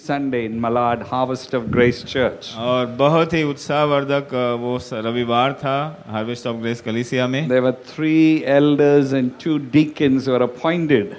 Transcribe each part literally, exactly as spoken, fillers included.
Sunday in Malad Harvest of Grace Church. और बहुत ही उत्साहवर्धक वो रविवार था हार्वेस्ट ऑफ ग्रेस कलीसिया में. There were three elders and two deacons who were appointed.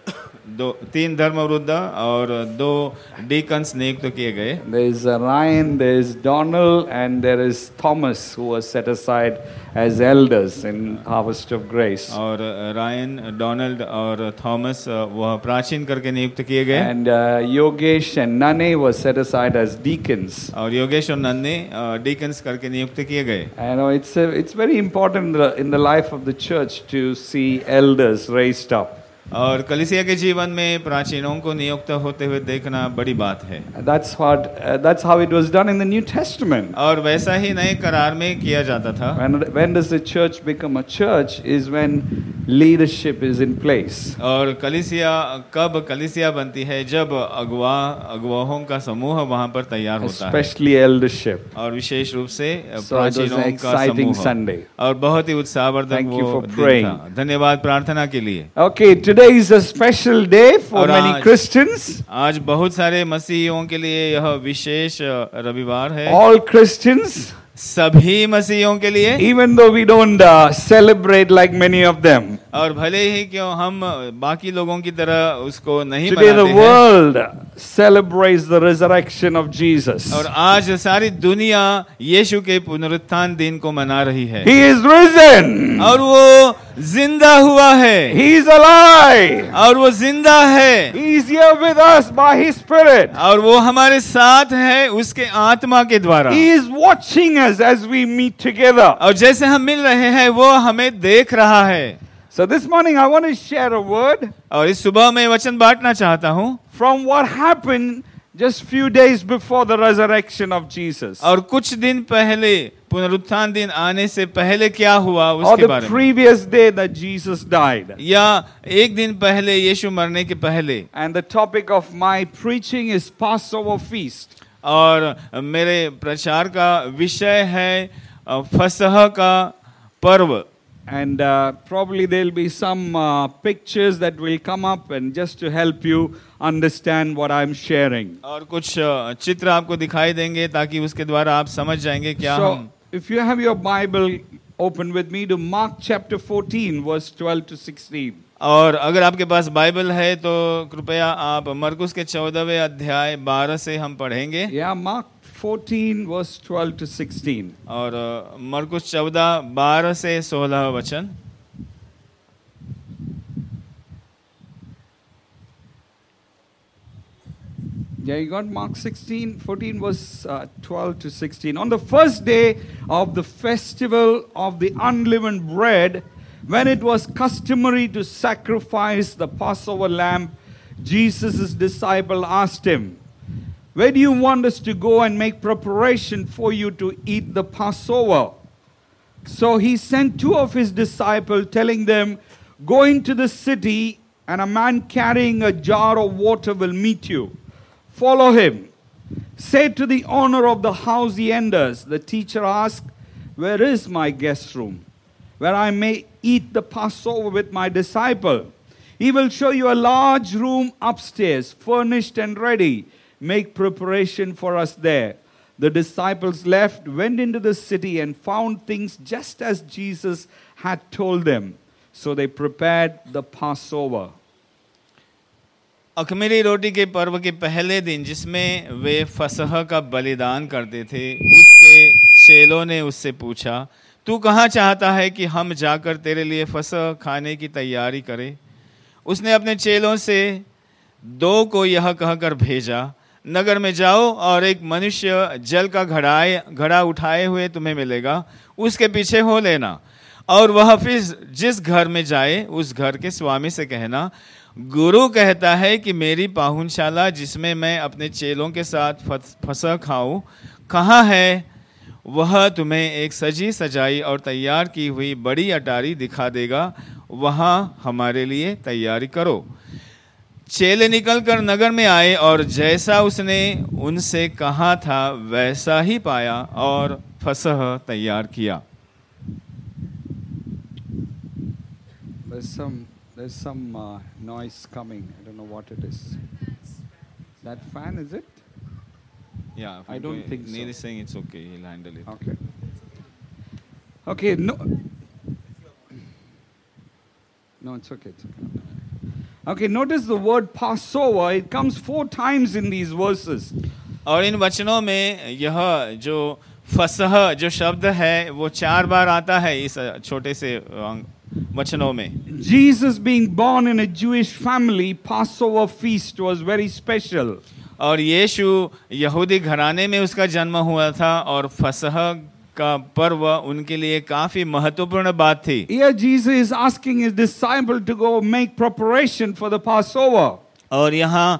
दो तीन धर्मवृद्ध और दो डीकन्स नियुक्त किए गए. There is Ryan, there is Donald, and there is Thomas who was set aside as elders in Harvest of Grace. और Ryan, Donald और Thomas वह प्राचीन करके नियुक्त किए गए. And uh, Yogesh and Nane were set aside as deacons. और योगेश और नन्हे डीकन्स करके नियुक्त किए गए. And uh, it's a, it's very important in the, in the life of the church to see elders raised up. और कलीसिया के जीवन में प्राचीनों को नियुक्त होते हुए देखना बड़ी बात है. That's what uh, that's how it was done in the New Testament. और वैसा ही नए करार में किया जाता था. When when does the church become a church is when leadership is in place. और कलीसिया कब कलीसिया बनती है जब अगुवा अगुवाओं का समूह वहां पर तैयार होता है. Especially eldership. और विशेष रूप से So प्राचीनों का exciting समूह. Sunday. और बहुत ही उत्साहवर्धक Thank you वो for दिन praying. था. धन्यवाद प्रार्थना के लिए. Okay, today is a special day for और many आज- Christians. आज बहुत सारे मसीहियों के लिए यह विशेष रविवार है. All Christians, सभी मसीहियों के लिए. even though we don't uh, celebrate like many of them. और भले ही क्यों हम बाकी लोगों की तरह उसको नहीं Today the मनाते हैं. world celebrates the resurrection of Jesus. और आज सारी दुनिया यीशु के पुनरुत्थान दिन को मना रही है. He is risen. और वो जिंदा हुआ है. He is alive. और वो जिंदा है. He is here with us by His Spirit. और वो हमारे साथ है उसके आत्मा के द्वारा. He is watching us as we meet together. और जैसे हम मिल रहे हैं वो हमें देख रहा है. So this morning I want to share a word और इस सुबह मैं वचन बांटना चाहता हूँ. from what happened just few days before the resurrection of Jesus. और कुछ दिन पहले पुनरुत्थान दिन आने से पहले क्या हुआ Or उसके the बारे में. previous day that Jesus died. या एक दिन पहले यीशु मरने के पहले. And the topic of my preaching is Passover feast. और मेरे प्रचार का विषय है अ, फसह का पर्व. And uh, probably there'll be some uh, pictures that will come up and just to help you understand what I'm sharing. और कुछ अ, चित्र आपको दिखाई देंगे ताकि उसके द्वारा आप समझ जाएंगे क्या So हम. if you have your Bible open with me to Mark chapter fourteen verse twelve to sixteen. और अगर आपके पास बाइबल है तो कृपया आप मरकुस के चौदहवें अध्याय बारह से हम पढ़ेंगे. Yeah, Mark fourteen verse twelve to sixteen. और अ, मरकुस चौदह बारह से सोलह वचन. Yeah, you got Mark sixteen, fourteen verse uh, twelve to sixteen. On the first day of the festival of the unleavened bread, when it was customary to sacrifice the Passover lamb, Jesus' disciple asked him, "Where do you want us to go and make preparation for you to eat the Passover?" So he sent two of his disciples, telling them, "Go into the city, and a man carrying a jar of water will meet you. Follow him. Say to the owner of the house he enters." The teacher asked, "Where is my guest room, where I may eat the Passover with my disciple?" "He will show you a large room upstairs, furnished and ready. Make preparation for us there." The disciples left, went into the city, and found things just as Jesus had told them. So they prepared the Passover. अख़मीरी रोटी के पर्व के पहले दिन जिसमें वे फसह का बलिदान करते थे, उसके चेलों ने उससे पूछा, "तू कहाँ चाहता है कि हम जाकर तेरे लिए फसह खाने की तैयारी करें?" उसने अपने चेलों से दो को यह कहकर भेजा, "नगर में जाओ और एक मनुष्य जल का घड़ाए घड़ा उठाए हुए तुम्हें मिलेगा, उसके पीछे हो लेना। और वह फिर जिस घर में जाए उस घर के स्वामी से कहना, गुरु कहता है कि मेरी पाहुनशाला जिसमें मैं अपने चेलों के साथ फसह खाऊं कहाँ है? वह तुम्हें एक सजी सजाई और तैयार की हुई बड़ी अटारी दिखा देगा, वहाँ हमारे लिए तैयारी करो।" चेले निकलकर नगर में आए और जैसा उसने उनसे कहा था वैसा ही पाया और फसह तैयार किया. There's some, there's some uh, noise coming. I don't know what it is. That fan, is it? Yeah, I don't think so. Neil is saying it's okay. He'll handle it. Okay. Okay, no. No, it's okay. It's okay. Okay, notice the word Passover. It comes four times in these verses. और इन वचनों में यह जो फसह जो शब्द है वो चार बार आता है इस छोटे से वचनों में. Jesus being born in a Jewish family, Passover feast was very special. और यीशु यहूदी घराने में उसका जन्म हुआ था और फसह का पर्व उनके लिए काफी महत्वपूर्ण बात थी. Here Jesus is asking his disciple to go make preparation for the Passover. और यहाँ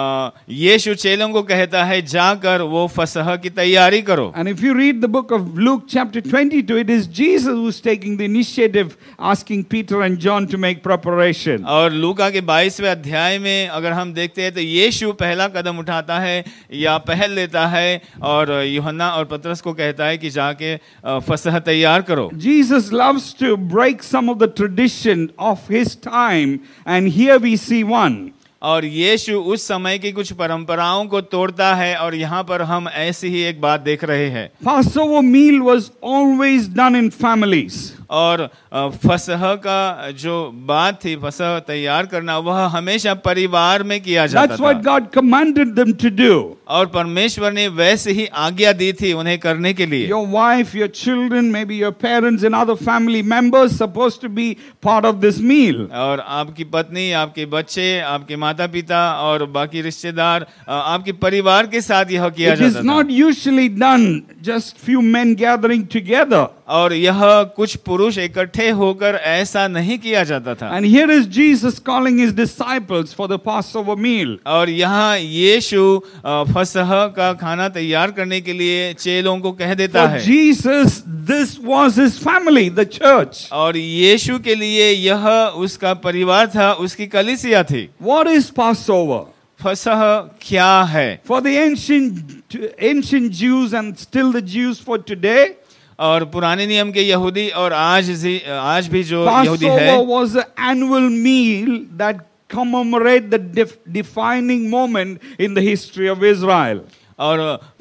यीशु चेलों को कहता है जाकर वो फसह की तैयारी करो. And if you read the book of Luke chapter twenty-two, it is Jesus who's taking the initiative, asking Peter and John to make preparation. और लूका के बाईसवें अध्याय में अगर हम देखते हैं तो यीशु पहला कदम उठाता है या पहल लेता है और यूहन्ना और पतरस को कहता है कि जाके फसह तैयार करो. Jesus loves to break some of the tradition of his time, and here we see one. और यीशु उस समय की कुछ परंपराओं को तोड़ता है और यहाँ पर हम ऐसी ही एक बात देख रहे हैं. Passover meal was always done in families. और फसह का जो बात थी फसह तैयार करना वह हमेशा परिवार में किया जाता था. That's what God commanded them to do. और परमेश्वर ने वैसे ही आज्ञा दी थी उन्हें करने के लिए. Your wife, your children, maybe your parents and other family members supposed to be part of this meal. और आपकी पत्नी, आपके बच्चे, आपके माता पिता और बाकी रिश्तेदार आपके परिवार के साथ यह किया जाता था. It is not usually done just few men gathering together. और यह कुछ पुरुष इकट्ठे होकर ऐसा नहीं किया जाता था. And here is Jesus calling his disciples for the Passover meal. और यहाँ यीशु फसह का खाना तैयार करने के लिए चेलों को कह देता है. For Jesus, this was his family, the church. और यीशु के लिए यह उसका परिवार था, उसकी कलीसिया थी. What is Passover? फसह क्या है? For the ancient ancient Jews and still the Jews for today, और पुराने नियम के यहूदी और आज भी आज भी जो यहूदी है, Passover was an annual meal that commemorate the def- defining moment in the history of Israel. और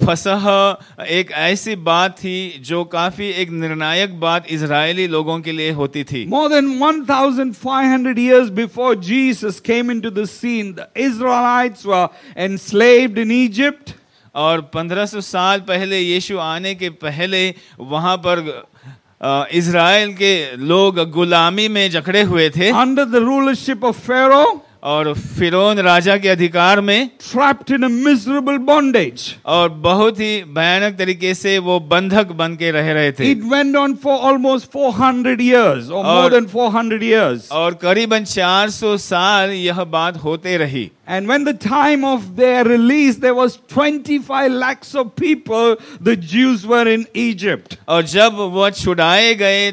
फसह एक ऐसी बात थी जो काफी एक निर्णायक बात इजरायली लोगों के लिए होती थी. More than fifteen hundred years before Jesus came into the scene, the Israelites were enslaved in Egypt. और पंद्रह सौ साल पहले यीशु आने के पहले वहां पर इजराइल के लोग गुलामी में जकड़े हुए थे. Under the rulership of Pharaoh. और फिरौन राजा के अधिकार में. Trapped in a miserable bondage. और बहुत ही भयानक तरीके से वो बंधक बन के रह रहे थे. It went on for almost four hundred years or more than four hundred years. और करीबन चार सौ साल यह बात होते रही. And when the time of their release, there was twenty-five lakhs of people, the Jews were in Egypt. और जब वो छुड़ाए गए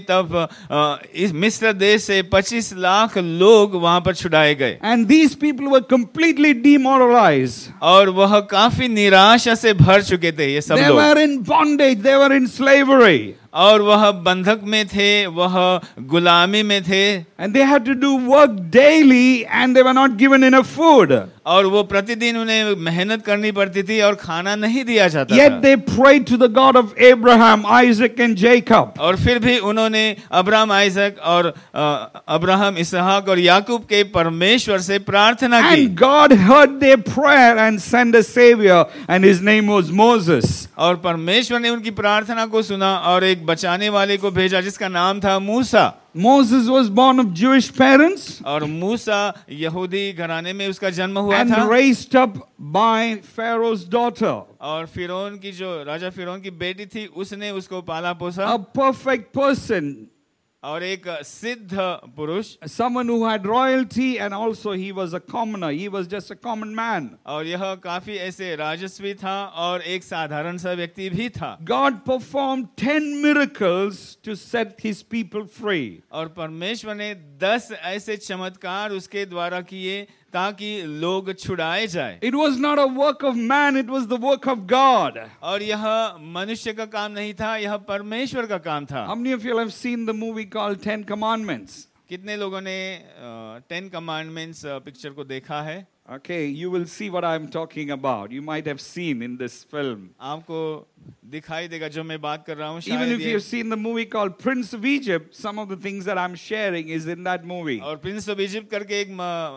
तब इस मिस्र देश से पच्चीस लाख लोग वहां पर छुड़ाए गए. And these people were completely demoralized. और वह काफी निराशा से भर चुके थे ये सब They लोग. were in bondage, they were in slavery. और वह बंधक में थे, वह गुलामी में थे. And they had to do work daily and they were not given enough food. और वो प्रतिदिन उन्हें मेहनत करनी पड़ती थी और खाना नहीं दिया जाता Yet था. they prayed to the God of Abraham, Isaac and Jacob. और फिर भी उन्होंने अब्राहम, आइजक और अब्राहम, इसहाक और याकूब के परमेश्वर से प्रार्थना की. And God heard their prayer and sent a savior, and his name was Moses. और परमेश्वर ने उनकी प्रार्थना को सुना और एक बचाने वाले को भेजा जिसका नाम था मूसा. Moses was born of Jewish parents. और मूसा यहूदी घराने में उसका जन्म हुआ And था. raised up by Pharaoh's daughter. और फिरौन की जो राजा फिरौन की बेटी थी उसने उसको पाला पोसा. A perfect person. और एक सिद्ध पुरुष. Someone who had royalty and also he was a commoner. He was just a common man. और यह काफी ऐसे राजस्वी था और एक साधारण सा व्यक्ति भी था. God performed ten miracles to set his people free. और परमेश्वर ने दस ऐसे चमत्कार उसके द्वारा किए ताकि लोग छुड़ाए जाए. It was not a work of man, it was the work of God. और यह मनुष्य का काम नहीं था, यह परमेश्वर का काम था. How many of you have seen the movie called Ten Commandments? कितने लोगों ने टेन कमांडमेंट्स पिक्चर को देखा है? Okay, you will see what I'm talking about. You might have seen in this film. आपको दिखाई देगा जो मैं बात कर रहा हूँ Even शायद if ये you've seen the movie called Prince of Egypt, some of the things that I'm sharing is in that movie. और प्रिंस ऑफ इजिप्ट करके एक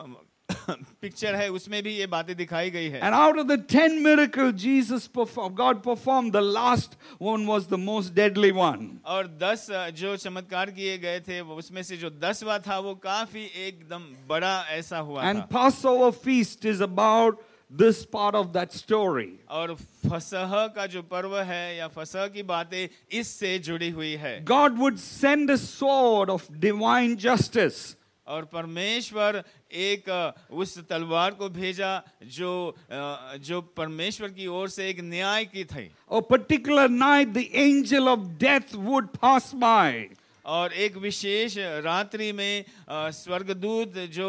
पिक्चर है उसमें भी ये बातें दिखाई गई है And out of the ten miracles Jesus performed, God performed, the last one was the most deadly one. और दस जो चमत्कार किए गए थे वो उसमें से जो दसवां था वो काफी एकदम बड़ा ऐसा हुआ And था Passover feast is about this part of that story. और फसह का जो पर्व है या फसह की बातें इससे जुड़ी हुई है God would send a sword of divine justice. और परमेश्वर एक उस तलवार को भेजा जो जो परमेश्वर की ओर से एक न्याय की थी A particular night the angel of death would pass by. और एक विशेष रात्रि में स्वर्गदूत जो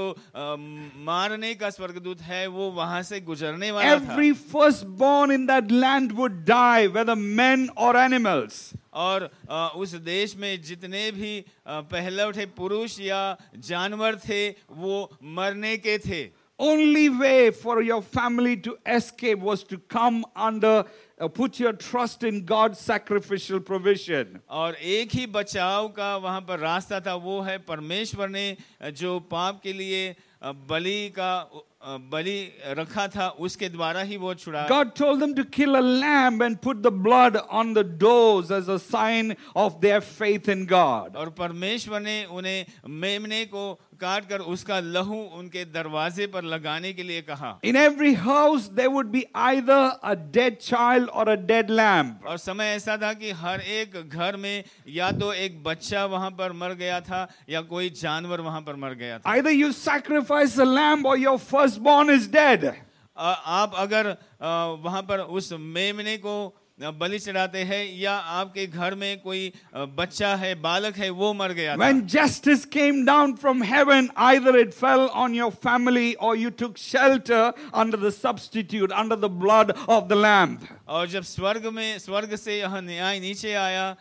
मारने का स्वर्गदूत है वो वहां से गुजरने वाला था Every firstborn in that land would die, whether men or animals. और उस देश में जितने भी पहले उठे पुरुष या जानवर थे वो मरने के थे Only way for your family to escape was to come under, uh, put your trust in God's sacrificial provision. और एक ही बचाव का वहां पर रास्ता था वो है परमेश्वर ने जो पाप के लिए बलि का बलि रखा था उसके द्वारा ही वो छुड़ा God told them to kill a lamb and put the blood on the doors as a sign of their faith in God. और परमेश्वर ने उन्हें मेमने को काट कर उसका लहू उनके दरवाजे पर लगाने के लिए कहा In every house there would be either a dead child or a dead lamb. और समय ऐसा था कि हर एक घर में या तो एक बच्चा वहां पर मर गया था या कोई जानवर वहां पर मर गया था Either you sacrifice a lamb or your firstborn is dead. आप अगर वहां पर उस मेमने को बलि चढ़ाते हैं या आपके घर में कोई बच्चा है बालक है वो मर गया था When justice came down from heaven, either it fell on your family or you took shelter under the substitute, under the blood of the lamb. और जब स्वर्ग में स्वर्ग से यह न्याय नीचे आया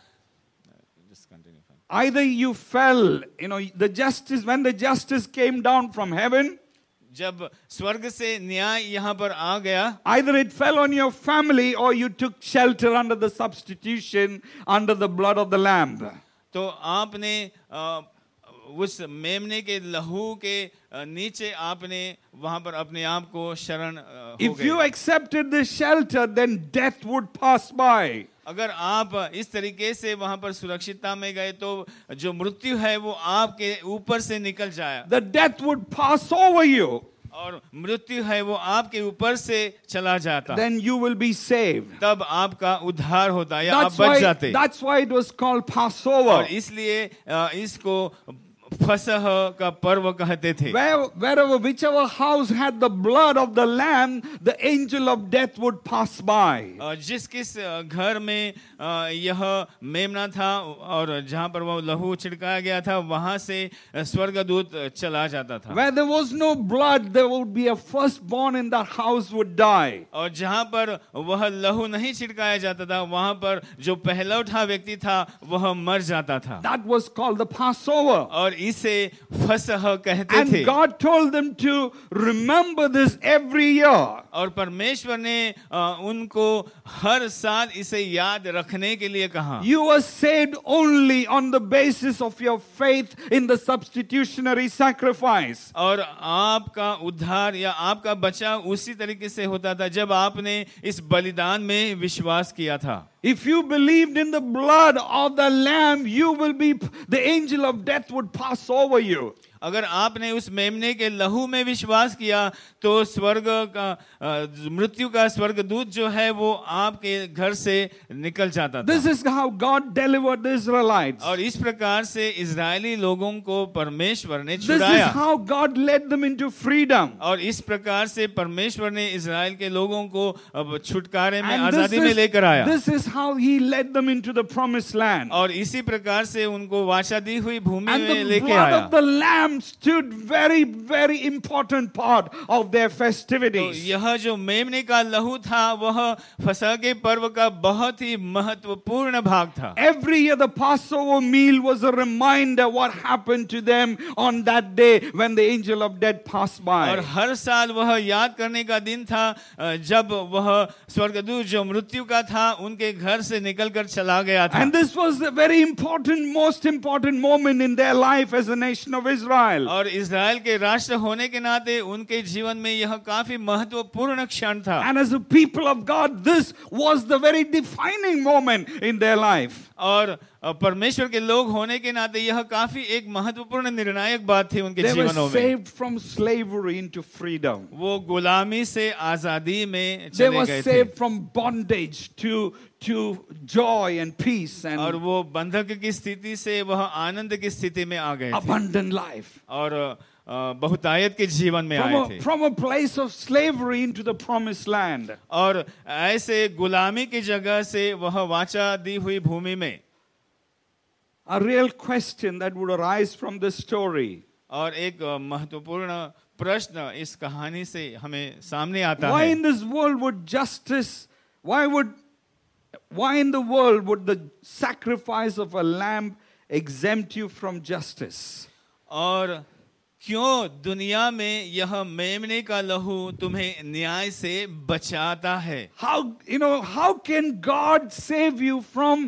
Either you fell, you know, the justice, when the justice came down from heaven, जब स्वर्ग से न्याय यहाँ पर आ गया either it fell on your family or you took shelter under the substitution, under the blood of the lamb. तो आपने उस मेमने के लहू के नीचे आपने वहां पर अपने आप को शरण हो गए. If you accepted the shelter, then death would pass by. अगर आप इस तरीके से वहां पर सुरक्षितता में गए तो जो मृत्यु है वो आपके ऊपर से निकल जाए. The death would pass over you. और मृत्यु है वो आपके ऊपर से चला जाता. Then you will be saved. तब आपका उद्धार होता या आप That's बच why, जाते. that's why it was called और Passover. इसलिए इसको फसह का पर्व कहते थे. Where, wherever, whichever house had the blood of the lamb, the angel of death would pass by. जिस किस घर में यह मेमना था और जहाँ पर वो लहू छिड़काया गया था वहाँ से स्वर्गदूत चला जाता था. Where there was no blood, there would be a firstborn in that house would die. और जहाँ पर वह लहू नहीं छिड़काया जाता था वहाँ पर जो पहला उठा व्यक्ति था वह मर जाता था. That was called the Passover. और इसे फसह कहते थे. And God told them to remember this every year. और परमेश्वर ने उनको हर साल इसे याद रखने के लिए कहा. You were saved only on the basis of your faith in the substitutionary sacrifice. और आपका उद्धार या आपका बचाव उसी तरीके से होता था जब आपने इस बलिदान में विश्वास किया था. If you believed in the blood of the lamb, you will be, the angel of death would pass over you. अगर आपने उस मेमने के लहू में विश्वास किया तो स्वर्ग का मृत्यु का स्वर्गदूत जो है वो आपके घर से निकल जाता था. This is how God delivered the Israelites. और इस प्रकार से इजरायली लोगों को परमेश्वर ने This is छुड़ाया. how God led them into freedom. और इस प्रकार से परमेश्वर ने इजराइल के लोगों को अब छुटकारे में And this आजादी में is, लेकर आया. this is how He led them into the promised land. और इसी प्रकार से उनको वाचा दी हुई भूमि And में the लेके blood आया. of the lamb lamb stood very, very important part of their तो festivities. यह जो मेमने का लहू था वह फसह के पर्व का बहुत ही महत्वपूर्ण भाग था. Every year the Passover meal was a reminder what happened to them on that day when the angel of death passed और by. हर साल वह याद करने का दिन था अ, जब वह स्वर्गदूत जो मृत्यु का था उनके घर से निकलकर चला गया था. And this was a very important, most important moment in their life as a nation of Israel. और इज़राइल के राष्ट्र होने के नाते उनके जीवन में यह काफी महत्वपूर्ण क्षण था. And as a people of God, this was the very defining moment in their life. और परमेश्वर के लोग होने के नाते यह काफी एक महत्वपूर्ण निर्णायक बात थी उनके They were जीवनों में. saved from slavery into freedom. वो गुलामी से आजादी में They चले were गए थे saved from bondage to, to joy and peace और and वो बंधक की स्थिति से वह आनंद की स्थिति में आ गए थे abundant life. और अ, बहुतायत के जीवन में From आए a, थे. from a place of slavery into the promised land. और ऐसे गुलामी की जगह से वह वाचा दी हुई भूमि में. A real question that would arise from this story. और एक अ, महत्वपूर्ण प्रश्न इस कहानी से हमें सामने आता Why है. in this world would justice, why would, why in the world would the sacrifice of a lamb exempt you from justice? और क्यों दुनिया में यह मेमने का लहू तुम्हें न्याय से बचाता है. How, you know, how can God save you from,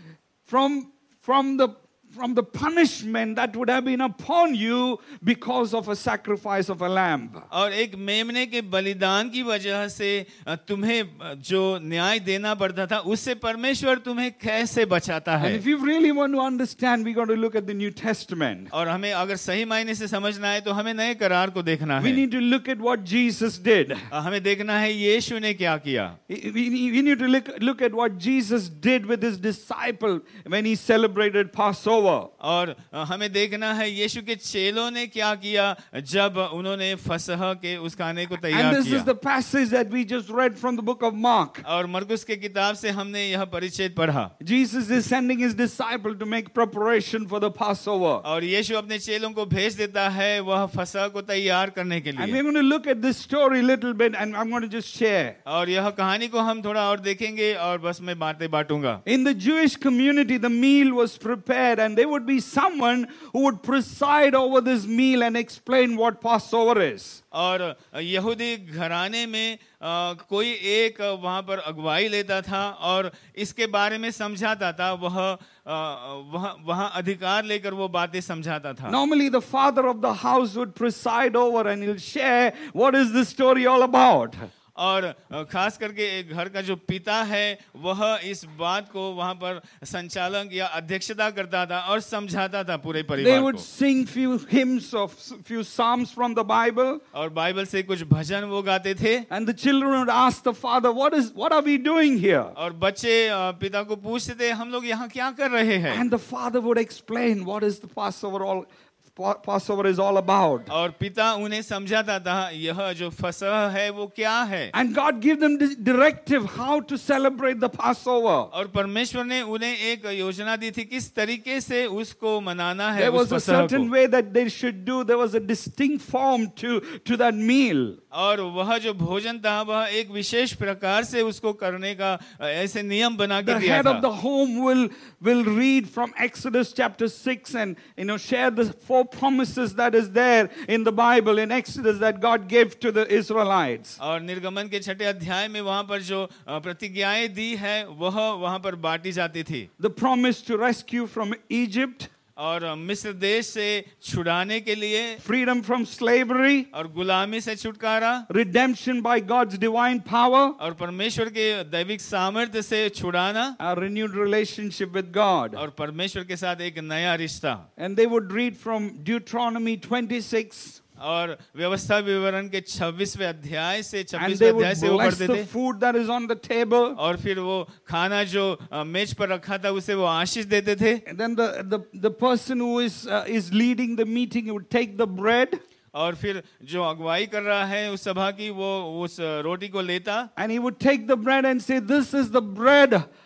from, from the, from the punishment that would have been upon you because of a sacrifice of a lamb? और एक मेमने के बलिदान की वजह से अ, तुम्हें जो न्याय देना पड़ता था उससे परमेश्वर तुम्हें कैसे बचाता And है. if you really want to understand, we're going to look at the New Testament. और हमें अगर सही मायने से समझना है तो हमें नए करार को देखना We है. need to look at what Jesus did. अ, हमें देखना है यीशु ने क्या किया. We we need to look, look at what Jesus did with his disciple when he celebrated Passover. और अ, हमें देखना है यीशु के चेलों ने क्या किया जब उन्होंने फसह के उस खाने को And तैयार this is किया. the passage that we just read from the book of Mark. और मरकुस के किताब से हमने यह परिच्छेद पढ़ा. Jesus is sending his disciple to make preparation for the Passover. और यीशु अपने चेलों को भेज देता है वह फसह को तैयार करने के And लिए. we're going to look at this story a little bit and I'm going to just share. और यह कहानी को हम थोड़ा और देखेंगे और बस मैं बातें बांटूंगा. In the Jewish community, the meal was prepared and there would be someone who would preside over this meal and explain what Passover is. और यहूदी घराने में अ, कोई एक वहाँ पर अगुवाई लेता था और इसके बारे में समझाता था. वह अ, वह वहाँ अधिकार लेकर वो बातें समझाता था. Normally, the father of the house would preside over and he'll share what is this story all about. और अ, खास करके एक घर का जो पिता है वह इस बात को वहाँ पर संचालक या अध्यक्षता करता था और समझाता था पूरे They परिवार would को. sing few hymns of few psalms from the Bible, और बाइबल से कुछ भजन वो गाते थे. and the children would ask the father, "What is? What are we doing here?" और बच्चे अ, पिता को पूछते थे हम लोग यहाँ क्या कर रहे हैं. And the father would explain what is the Passover all. Pa- Passover is all about. और पिता उन्हें समझाता था यह जो फसह है वो क्या है. And God gave them this directive how to celebrate the Passover. और परमेश्वर ने उन्हें एक योजना दी थी किस तरीके से उसको मनाना है. There उस was a फसह certain को. way that they should do. There was a distinct form to, to that meal. और वह जो भोजन था वह एक विशेष प्रकार से उसको करने का अ, ऐसे नियम बना के The दिया head of the था. home will, will read from Exodus chapter six and you know share the four promises that is there in the Bible in Exodus that God gave to the Israelites. और निर्गमन के छठे अध्याय में वहां पर जो अ, प्रतिज्ञाएं दी है वह वहां पर बांटी जाती थी. The promise to rescue from Egypt, और अ, मिस्र देश से छुड़ाने के लिए, freedom from slavery, और गुलामी से छुटकारा, redemption by God's divine power, और परमेश्वर के दैविक सामर्थ्य से छुड़ाना, a renewed relationship with God. और परमेश्वर के साथ एक नया रिश्ता. And they would read from Deuteronomy twenty-six. और व्यवस्था विवरण के छब्बीसवें अध्याय से And छब्बीसवें they would अध्याय से वो bless पढ़ते the थे. food that is on the table. और फिर वो खाना जो अ, मेज पर रखा था उसे वो आशीष देते थे. And then the, the, the person who is, uh, is leading the meeting would take the bread और फिर जो अगुवाई कर रहा है उस सभा की वो उस रोटी को लेता and he would take the bread and say, "This is the bread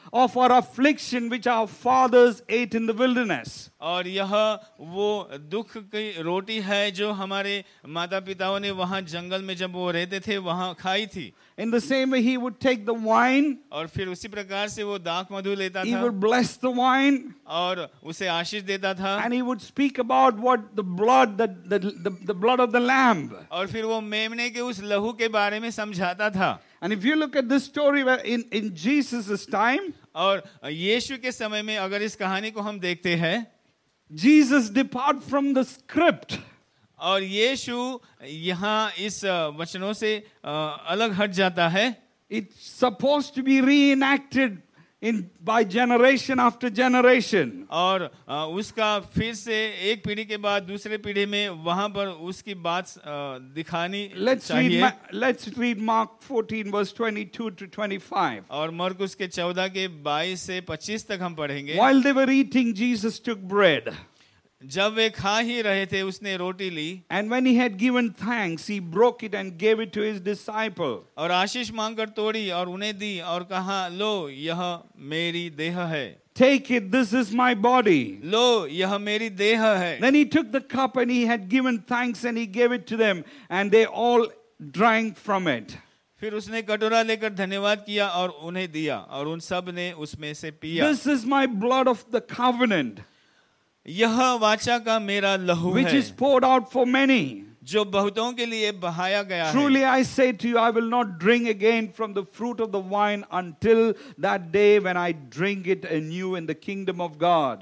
of our affliction which our fathers ate in the wilderness. और यह वो दुख की रोटी है जो हमारे माता पिताओं ने वहाँ जंगल में जब वो रहते थे वहाँ खाई थी. In the same way, he would take the wine. और फिर उसी प्रकार से वो दाख मधु लेता He था would bless the wine. और उसे आशीष देता था. And he would speak about what the blood, the, the, the, the blood of the lamb. और फिर वो मेमने के उस लहू के बारे में समझाता था. And if you look at this story where in, in Jesus' time, और यीशु के समय में अगर इस कहानी को हम देखते हैं, Jesus depart from the script. और यीशु यहाँ इस वचनों से अलग हट जाता है. It's supposed to be reenacted in by generation after generation. और उसका फिर से एक पीढ़ी के बाद दूसरे पीढ़ी में वहाँ पर उसकी बात दिखानी Let's चाहिए. read, let's read Mark fourteen verse twenty-two to twenty-five. और मरकुस के चौदह के बाईस से पच्चीस तक हम पढ़ेंगे. While they were eating, Jesus took bread. जब वे खा ही रहे थे उसने रोटी ली. And when he had given thanks, he broke it and gave it to his disciple. और आशीष मांगकर तोड़ी और उन्हें दी और कहा, लो यह मेरी देह है. Take it, this is my body. लो यह मेरी देह है. Then he took the cup and he had given thanks and he gave it to them and they all drank from it. फिर उसने कटोरा लेकर धन्यवाद किया और उन्हें दिया और उन सब ने उसमें से पिया. This is my blood of the covenant, यह वाचा का मेरा लहू which है is poured out for many. जो बहुतों के लिए बहाया गया Truly है. I say to you, I will not drink again from the fruit of the vine until that day when I drink it anew in the kingdom of God.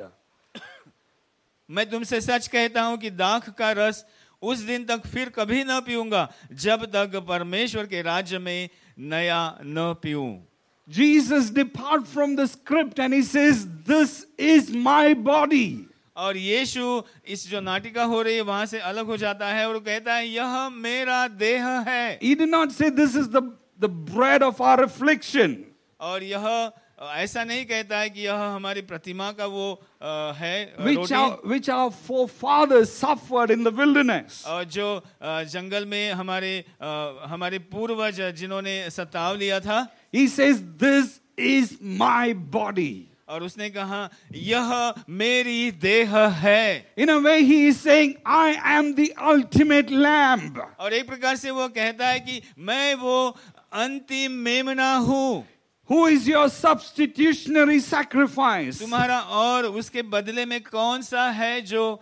मैं तुमसे सच कहता हूँ कि दाख का रस उस दिन तक फिर कभी न पीऊंगा जब तक परमेश्वर के राज्य में नया न पीऊं. Jesus depart from the script and he says, this is my body. और यीशु इस जो नाटिका हो रही है वहां से अलग हो जाता है और कहता है यह मेरा देह है. He did not say this is the, the bread of our affliction. और यह ऐसा नहीं कहता है कि यह हमारी प्रतिमा का वो आ, है Which roti. our, which our forefathers suffered in the wilderness. और जो आ, जंगल में हमारे आ, हमारे पूर्वज जिन्होंने सताव लिया था. He says, this is my body. और उसने कहा यह मेरी देह है. In a way, he is saying, I am the ultimate lamb. और एक प्रकार से वो कहता है कि मैं वो अंतिम मेमना हूँ. Who is your substitutionary sacrifice? तुम्हारा और उसके बदले में कौन सा है जो.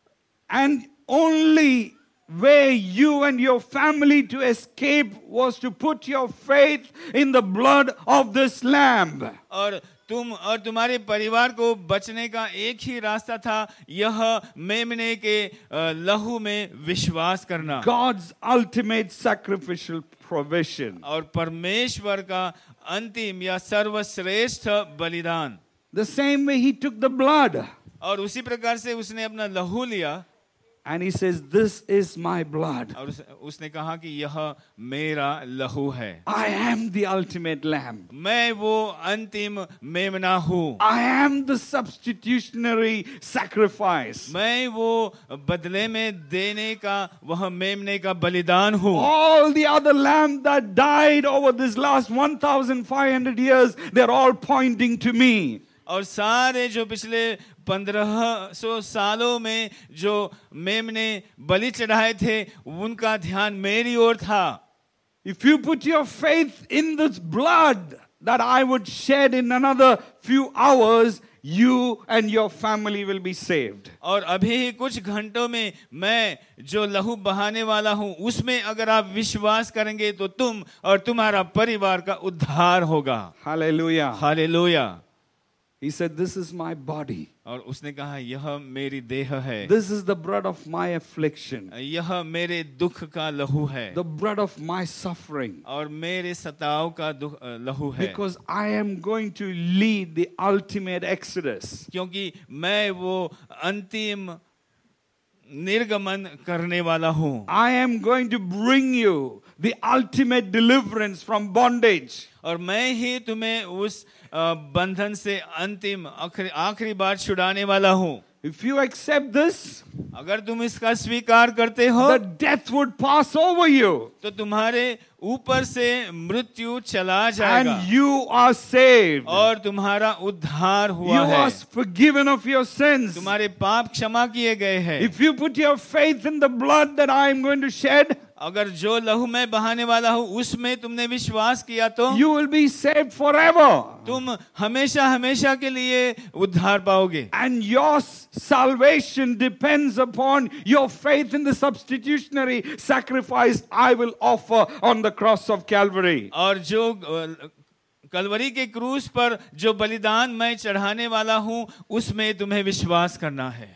And only way you and your family to escape was to put your faith in the blood of this lamb. और तुम और तुम्हारे परिवार को बचने का एक ही रास्ता था यह मेमने के लहू में विश्वास करना. God's ultimate sacrificial provision. और परमेश्वर का अंतिम या सर्वश्रेष्ठ बलिदान. The same way he took the blood. और उसी प्रकार से उसने अपना लहू लिया. And he says, this is my blood. और उस, उसने कहा कि यह मेरा लहू है. I am the ultimate lamb. मैं वो अंतिम मेमना हूँ. I am the substitutionary sacrifice. मैं वो बदले में देने का वह मेमने का बलिदान हूँ. All the other lambs that died over this last one thousand five hundred years, they're all pointing to me. और सारे जो पिछले पंद्रह सौ सालों में जो मेमने बलि चढ़ाए थे उनका ध्यान मेरी ओर था. If you put your faith in this blood that I would shed in another few hours, you and your family will be saved. और अभी ही कुछ घंटों में मैं जो लहू बहाने वाला हूँ उसमें अगर आप विश्वास करेंगे तो तुम और तुम्हारा परिवार का उद्धार होगा. Hallelujah. Hallelujah. He said, this is my body. और उसने कहा यह मेरी देह है. This is the blood of my affliction. यह मेरे दुख का लहू है. The blood of my suffering. और मेरे सताव का दुख लहू है. Because I am going to lead the ultimate exodus. क्योंकि मैं वो अंतिम निर्गमन करने वाला हूँ. I am going to bring you the ultimate deliverance from bondage. और मैं ही तुम्हें उस बंधन से अंतिम आखिरी बार छुड़ाने वाला हूँ. If you accept this, अगर तुम इसका स्वीकार करते हो, the death would pass over you. तो तुम्हारे ऊपर से मृत्यु चला जाएगा and you are saved. और तुम्हारा उद्धार You हुआ है, are forgiven of your sins. तुम्हारे पाप क्षमा किए गए हैं। If you put your faith in the blood that I am going to shed, अगर जो लहू मैं बहाने वाला हूँ उसमें तुमने विश्वास किया तो you will be saved forever. तुम हमेशा हमेशा के लिए उद्धार पाओगे। And your salvation depends upon your faith in the substitutionary sacrifice I will offer on the cross of Calvary. और जो अ, कलवरी के क्रूस पर जो बलिदान मैं चढ़ाने वाला हूँ उसमें तुम्हें विश्वास करना है।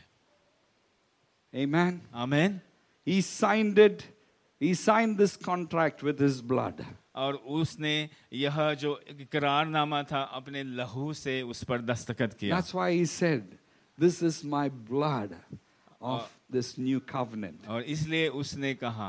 Amen. आमीन। He signed it. He signed this contract with his blood. और उसने यह जो इकरारनामा था अपने लहू से उस पर दस्तखत किया। That's why he said, "This is my blood of this new covenant." और इसलिए उसने कहा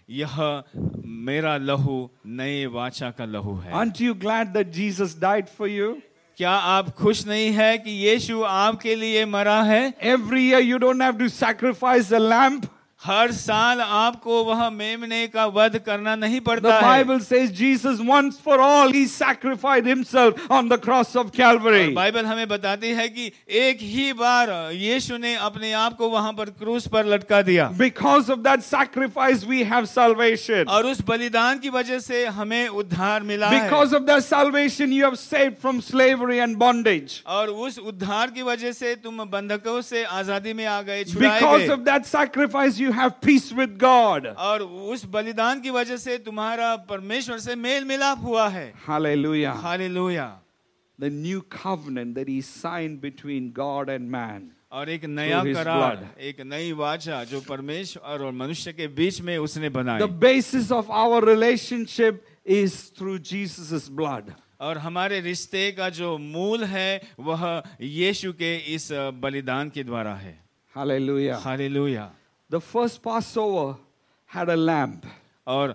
यह मेरा लहू नए वाचा का लहू है। Aren't you glad that Jesus died for you? क्या आप खुश नहीं है कि यीशु आपके लिए मरा है? Every year you don't have to sacrifice a lamb. हर साल आपको वह मेमने का वध करना नहीं The पड़ता है। Bible says Jesus once for all, he sacrificed himself on the cross of Calvary. और बाइबल हमें बताती है कि एक ही बार यीशु ने अपने आप को वहां पर क्रूस पर लटका दिया। Because of that sacrifice we have salvation. और उस बलिदान की वजह से हमें उद्धार मिला है। Because of that salvation you have saved from slavery and bondage. और उस उद्धार की वजह से तुम बंधकों से आजादी में आ गए, छुड़ाए Because गए। of that sacrifice you have peace with God. और उस बलिदान की वजह से तुम्हारा परमेश्वर से मेल मिलाप हुआ है। Hallelujah. Hallelujah. The new covenant that he signed between God and man. और एक नया Through his करार, blood. एक नई वाचा जो परमेश्वर और मनुष्य के बीच में उसने बनाई। The basis of our relationship is through Jesus' blood. और हमारे रिश्ते का जो मूल है वह यीशु के इस बलिदान के द्वारा है। Hallelujah. Hallelujah. The first Passover had a lamb. और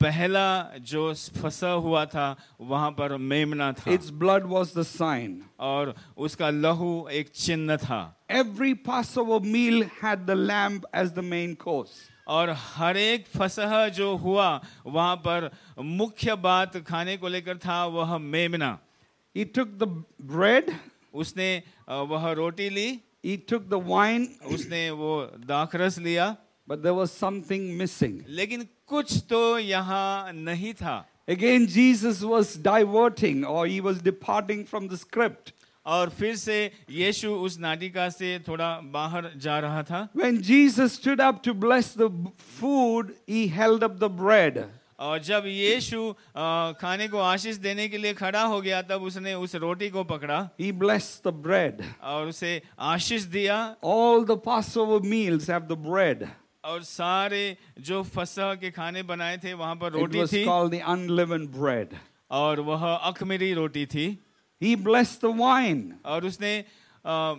पहला जो फसा हुआ था वहां पर मेमना था। Its blood was the sign. और उसका लहू एक चिन्ह था। Every Passover meal had the lamb as the main course. और हर एक फसह जो हुआ वहां पर मुख्य बात खाने को लेकर था वह मेमना। He took the bread, उसने अ, वह रोटी ली, he took the wine, उसने वो दाखरस लिया, but there was something missing. लेकिन कुछ तो यहाँ नहीं था। Again, Jesus was diverting or he was departing from the script. और फिर से यीशु उस नाटिका से थोड़ा बाहर जा रहा था। When Jesus stood up to bless the food, he held up the bread. और जब यीशु अ, खाने को आशीष देने के लिए खड़ा हो गया तब उसने उस रोटी को पकड़ा He blessed the bread. और उसे आशीष दिया। All the Passover meals have the bread. और सारे जो फसह के खाने बनाए थे वहां पर It रोटी was थी called the unleavened bread. और वह अखमीरी रोटी थी। He blessed the wine. और उसने अ,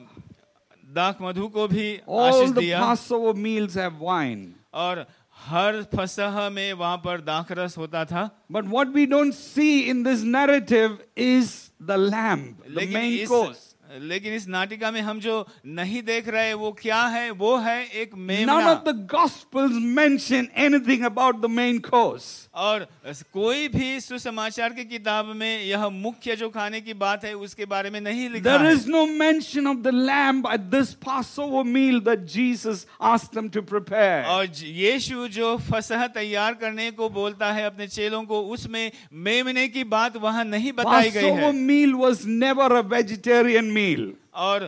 दाख मधु को भी All आशीष the दिया। Passover meals have wine. और हर फसह में वहां पर दाखरस होता था। But what we don't see in this narrative is the lamb, the लेकिन main इस course. लेकिन इस नाटिका में हम जो नहीं देख रहे वो क्या है? वो है एक None मेमना। of the Gospels mention anything about the main course. और कोई भी सुसमाचार की किताब में यह मुख्य जो खाने की बात है उसके बारे में नहीं लिखा There है। is no mention of the lamb at this Passover meal that Jesus asked them to prepare. और यीशु जो फसह तैयार करने को बोलता है अपने चेलों को उसमें मेमने की बात वहां नहीं बताई गई Passover है। meal was never a vegetarian meal. और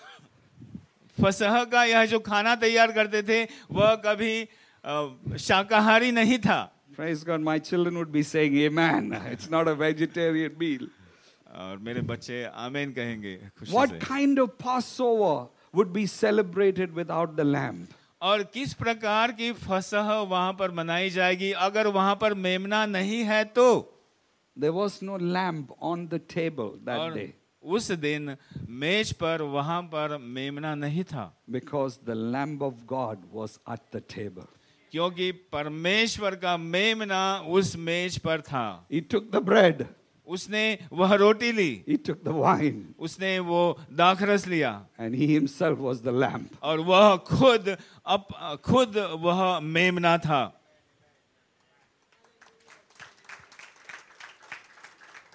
फसह का यह जो खाना तैयार करते थे वह कभी अ, शाकाहारी नहीं था। Praise God, my children would be saying amen. It's not a vegetarian meal. और मेरे बच्चे आमीन कहेंगे खुशी What से। kind of Passover would be celebrated without the lamb? और किस प्रकार की फसह वहां पर मनाई जाएगी अगर वहां पर मेमना नहीं है तो? There was no lamb on the table that और day उस दिन मेज पर वहां पर मेमना नहीं था because the lamb of God was at the table. क्योंकि परमेश्वर का मेमना उस मेज पर था। He took the bread, उसने वह रोटी ली, he took the wine, उसने वो दाखरस लिया and he himself was the lamb. और वह खुद अप खुद वह मेमना था।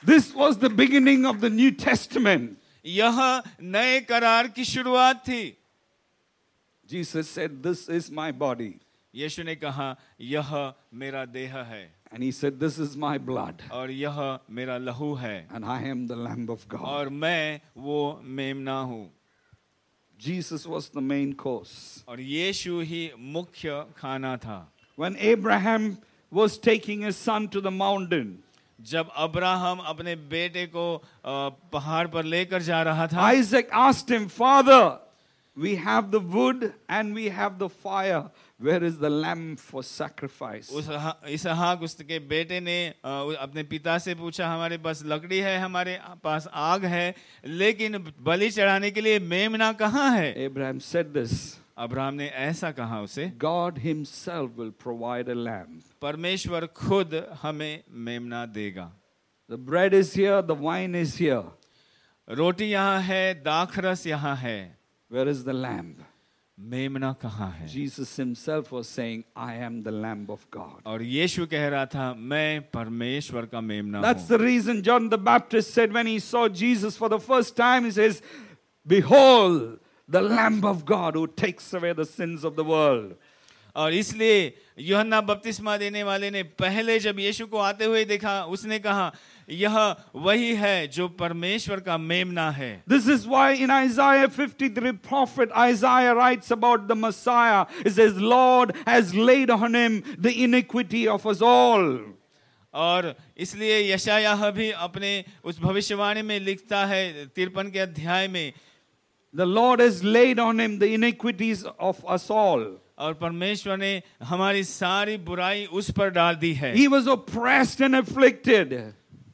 This was the beginning of the New Testament. यह नए करार की शुरुआत थी. Jesus said, "This is my body." यीशु ने कहा, यह मेरा देह है. And he said, "This is my blood." और यह मेरा लहू है. And I am the Lamb of God. और मैं वो मेमना हूँ. Jesus was the main course. और यीशु ही मुख्य खाना था. When Abraham was taking his son to the mountain, जब अब्राहम अपने बेटे को पहाड़ पर लेकर जा रहा था, Isaac asked him, "Father, we have the wood and we have the fire. Where is the lamb for sacrifice?" उस इसहाक उसके बेटे ने अपने पिता से पूछा, हमारे पास लकड़ी है, हमारे पास आग है, लेकिन बलि चढ़ाने के लिए मेमना कहाँ है? Abraham said this. अब्राहम ने ऐसा कहा उसे, God himself will provide a lamb. परमेश्वर खुद हमें मेमना देगा. The bread is here, the wine is here. रोटी यहाँ है, दाखरस यहाँ है. Where is the lamb? मेमना कहाँ है? Jesus himself was saying, "I am the Lamb of God." और यीशु कह रहा था, मैं परमेश्वर का मेमना हूँ. That's the reason John the Baptist said when he saw Jesus for the first time, he says, "Behold, the Lamb of God who takes away the sins of the world." और इसलिए यूहन्ना बपतिस्मा देने वाले ने पहले जब यीशु को आते हुए देखा, उसने कहा, यह वही है जो परमेश्वर का मेमना है. This is why in Isaiah fifty-three, prophet Isaiah writes about the Messiah. It says, "Lord has laid on him the iniquity of us all." और इसलिए यशायाह भी अपने उस भविष्यवाणी में लिखता है तिरपन के अध्याय में, The Lord has laid on him the iniquities of us all. और परमेश्वर ने हमारी सारी बुराई उस पर डाल दी है. He was oppressed and afflicted.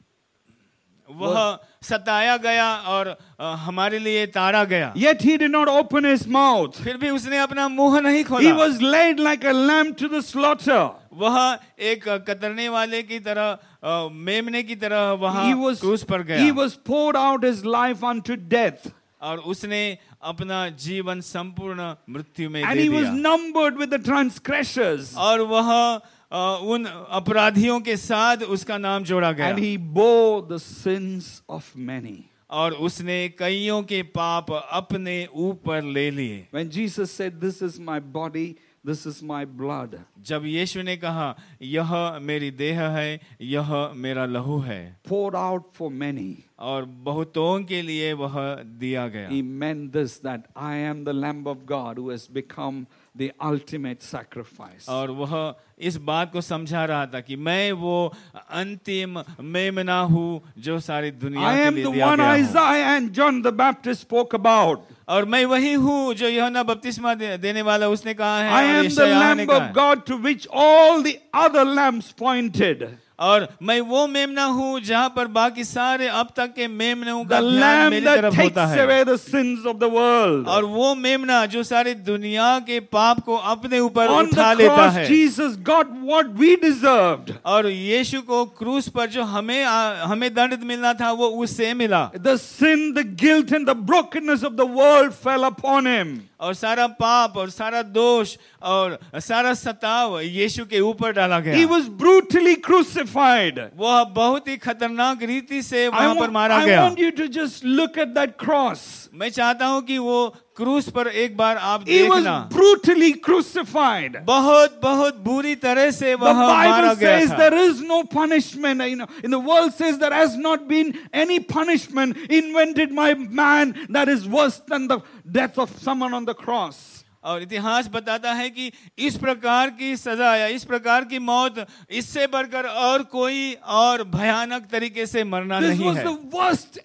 वह सताया गया और हमारे लिए ताड़ा गया. Yet he did not open his mouth. फिर भी उसने अपना मुंह नहीं खोला. He was laid like a lamb to the slaughter. वह एक कतरने वाले की तरह, मेमने की तरह वहाँ He was, क्रूस पर गया. he was poured out his life unto death. और उसने अपना जीवन संपूर्ण मृत्यु में And दे he was दिया. numbered with the transgressors. और वह उन अपराधियों के साथ उसका नाम जोड़ा गया. And he bore the sins of many. और उसने कईयों के पाप अपने ऊपर ले लिए. When Jesus said, "This is my body, this is my blood," जब यीशु ने कहा, यह मेरी देह है, यह मेरा लहू है, poured out for many, और बहुतों के लिए वह दिया गया. he meant this, that I am the Lamb of God who has become the ultimate sacrifice. और वह इस बात को समझा रहा था कि मैं वो अंतिम मेमना हूँ जो सारी दुनिया I के am लिए the दिया one गया हूँ. Isaiah and John the Baptist spoke about. और मैं वही हूँ जो यूहन्ना बपतिस्मा दे, देने वाला उसने कहा है. I और am the यशायाह ने Lamb कहा of है. God to which all the other lambs pointed. और मैं वो मेमना हूँ जहाँ पर बाकी सारे अब तक के मेमनों का The ध्यान lamb मेरी that तरफ takes होता है. away the sins of the world. और वो मेमना जो सारी दुनिया के पाप को अपने ऊपर On उठा the लेता cross, है. Jesus got what we deserved. और यीशु को क्रूस पर जो हमें हमें दंड मिलना था वो उससे मिला. The sin, the guilt, and the brokenness of the world fell upon him. और सारा पाप और सारा दोष और सारा सताव यीशु के ऊपर डाला गया. He was brutally crucified. वह बहुत ही खतरनाक रीति से I वहां पर want, मारा I गया. want you to just look at that cross. मैं चाहता हूं कि वो क्रूस पर एक बार आप He was देखना. brutally crucified. बहुत बहुत बुरी तरह से The वह मारा Bible गया says था. there is no punishment. You know, in the world says there has not been any punishment invented by man that is worse than the death of someone on the cross. और इतिहास बताता है कि इस प्रकार की सजा या इस प्रकार की मौत इससे बढ़कर और कोई और भयानक तरीके से मरना This नहीं was है. the worst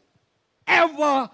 ever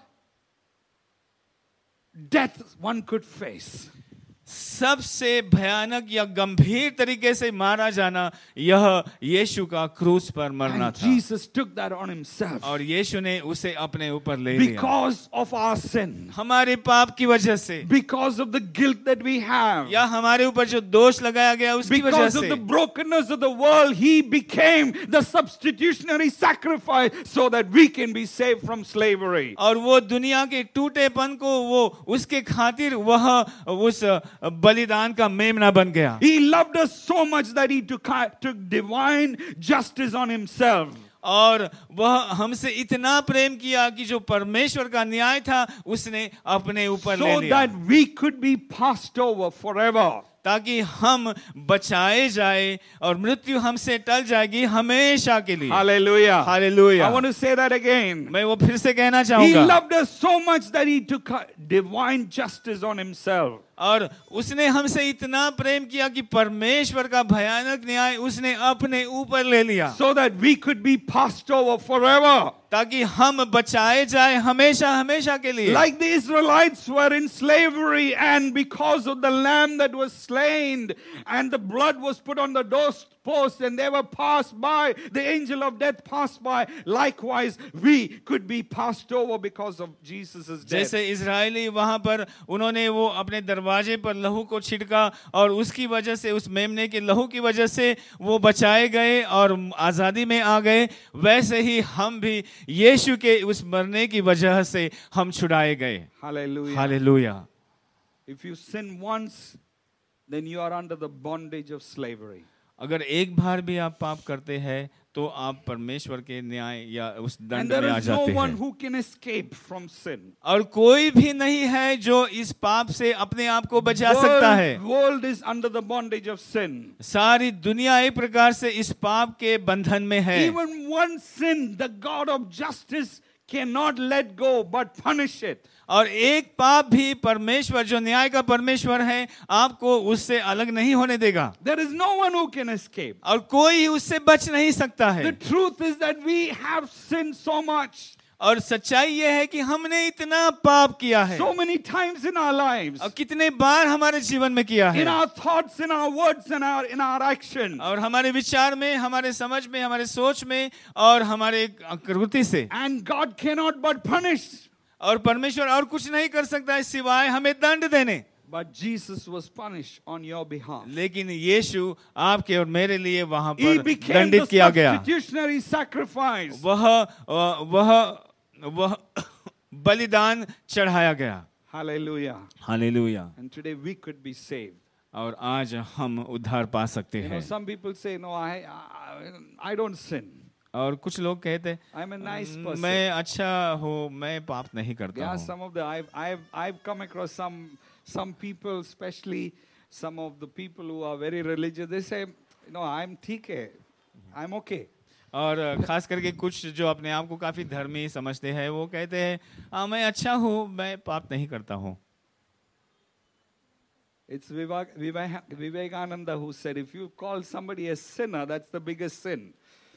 death one could face. सबसे भयानक या गंभीर तरीके से मारा जाना यह यीशु का क्रूस पर मरना And था. Jesus took that on himself और यीशु ने उसे अपने ऊपर ले लिया. because of our sin, हमारे पाप की वजह से, because of the guilt that we have, या हमारे ऊपर जो दोष लगाया गया उसकी वजह because of से, the brokenness of the world, he became the substitutionary sacrifice so that we can be saved from slavery. और वो दुनिया के टूटेपन को वो उसके खातिर वह उस बलिदान का मेमना बन गया. He loved us so much that he took, took divine justice on himself. और वह हमसे इतना प्रेम किया कि जो परमेश्वर का न्याय था उसने अपने ऊपर ले so लिया, that we could be passed over forever. ताकि हम बचाए जाए और मृत्यु हमसे टल जाएगी हमेशा के लिए। Hallelujah. Hallelujah. I want to say that again. मैं वो फिर से कहना He चाहूंगा, loved us so much that he took divine justice on himself. और उसने हमसे इतना प्रेम किया कि परमेश्वर का भयानक न्याय उसने अपने ऊपर ले लिया, so that we could be passed over forever. ताकि हम बचाए जाए हमेशा हमेशा के लिए। Like the Israelites were in slavery, and because of the lamb that was slain and the blood was put on the doorpost and they were passed by, the angel of death passed by, likewise we could be passed over because of Jesus' death. जैसे Israeli वहां पर उन्होंने वो अपने दरवाजे पर लहू को छिड़का और उसकी वजह से, उस मेमने के लहू की वजह से वो बचाए गए और आजादी में आ गए, वैसे ही हम भी यीशु के उस मरने की वजह से हम छुड़ाए गए। Hallelujah. Hallelujah. If you sin once, then you are under the bondage of slavery. अगर एक बार भी आप पाप करते हैं तो आप परमेश्वर के न्याय या उस And दंड there में आ is no जाते one हैं, who can escape from sin. और कोई भी नहीं है जो इस पाप से अपने आप को बचा सकता है। World, world is under the bondage of sin. सारी दुनिया एक प्रकार से इस पाप के बंधन में है। Even one sin, the God of justice cannot let go but punish it. और एक पाप भी परमेश्वर, जो न्याय का परमेश्वर है, आपको उससे अलग नहीं होने देगा, There is no one who can escape. और कोई उससे बच नहीं सकता The है। truth is that we have sinned so much, और सच्चाई यह है कि हमने इतना पाप किया है, so many times in our lives, और कितने बार हमारे जीवन में किया in है, our thoughts, in our words, and our in our actions. और हमारे विचार में, हमारे समझ में, हमारे सोच में और हमारे कृति से। And God cannot but punish. और परमेश्वर और कुछ नहीं कर सकता है सिवाय हमें दंड देने। But Jesus was punished on your behalf. लेकिन यीशु आपके और मेरे लिए वहां He पर became the दंडित किया गया। substitutionary sacrifice. वह वह वह बलिदान चढ़ाया गया। Hallelujah. Hallelujah. And today we could be saved. और आज हम उद्धार पा सकते You know, हैं। some people say, no, I, I, I don't sin. और कुछ लोग कहते, I'm a nice person. मैं अच्छा हूँ, मैं पाप नहीं करता Yeah, हूँ। some of the, I've, I've, I've come across some, some people, especially some of the people who are very religious, they say, no, I'm ठीक है, I'm okay. और खास करके कुछ जो अपने आप को काफी धर्मी समझते हैं, वो कहते हैं, हाँ मैं अच्छा हूँ, मैं पाप नहीं करता हूँ। It's Vivek, Vivek, Vivekananda who said, if you call somebody a sinner, that's the biggest sin.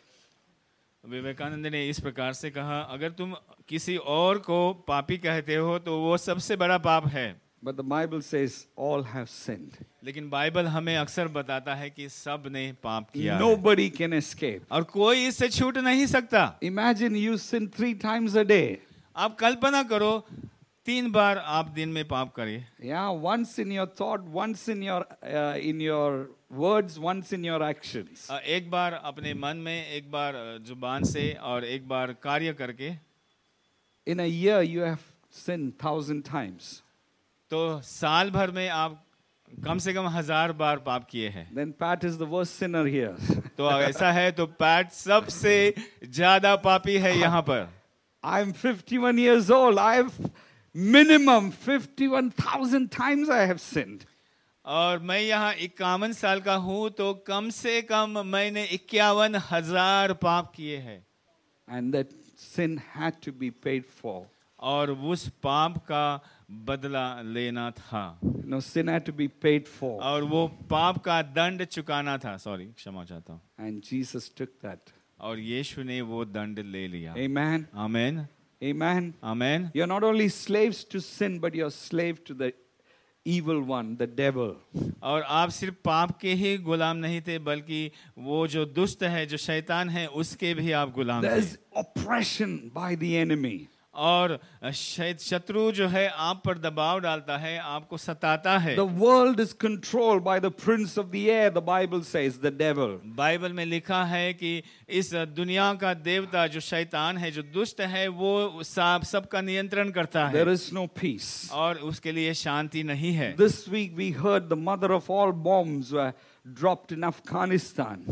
Vivekananda ने इस प्रकार से कहा, अगर तुम किसी और को पापी कहते हो तो वो सबसे बड़ा पाप है। But the Bible says all have sinned. लेकिन बाइबल हमें अक्सर बताता है कि सब ने पाप किया है, Nobody can escape. और कोई इससे छूट नहीं सकता। Imagine you sin three times a day. आप कल्पना करो, तीन बार आप दिन में पाप करिए। Yeah, once in your thought, once in your uh, in your words, once in your actions. अ, एक बार अपने मन में, एक बार जुबान से और एक बार कार्य करके। In a year, you have sinned thousand times. तो साल भर में आप कम से कम हजार बार पाप किए हैं। Then Pat is the worst sinner here. तो ऐसा है तो पैट सबसे ज्यादा पापी है यहाँ पर। I'm fifty-one years old. I've minimum fifty-one thousand times I have sinned. और मैं यहाँ इक्यावन साल का हूँ तो कम से कम मैंने इक्यावन हजार पाप किए हैं। And that sin had to be paid for. और उस पाप का बदला लेना था। No, sin had to be paid for. और वो पाप का दंड चुकाना था। सॉरी, क्षमा चाहता हूँ। And Jesus took that. और यीशु ने वो दंड ले लिया। Amen. Amen, Amen. Amen. You're not only slaves to sin, but you're slave to the evil one, the devil. और आप सिर्फ पाप के ही गुलाम नहीं थे, बल्कि वो जो दुष्ट है, जो शैतान है, उसके भी आप गुलाम थे। There's oppression by the enemy. और शत्रु जो है आप पर दबाव डालता है, आपको सताता है। The world is controlled by the prince of the air, the Bible says, the devil. Bible में लिखा है कि इस दुनिया का देवता जो शैतान है, जो दुष्ट है, वो सब सबका नियंत्रण करता है। There is no peace. और उसके लिए शांति नहीं है। This week we heard the mother of all bombs were dropped in Afghanistan.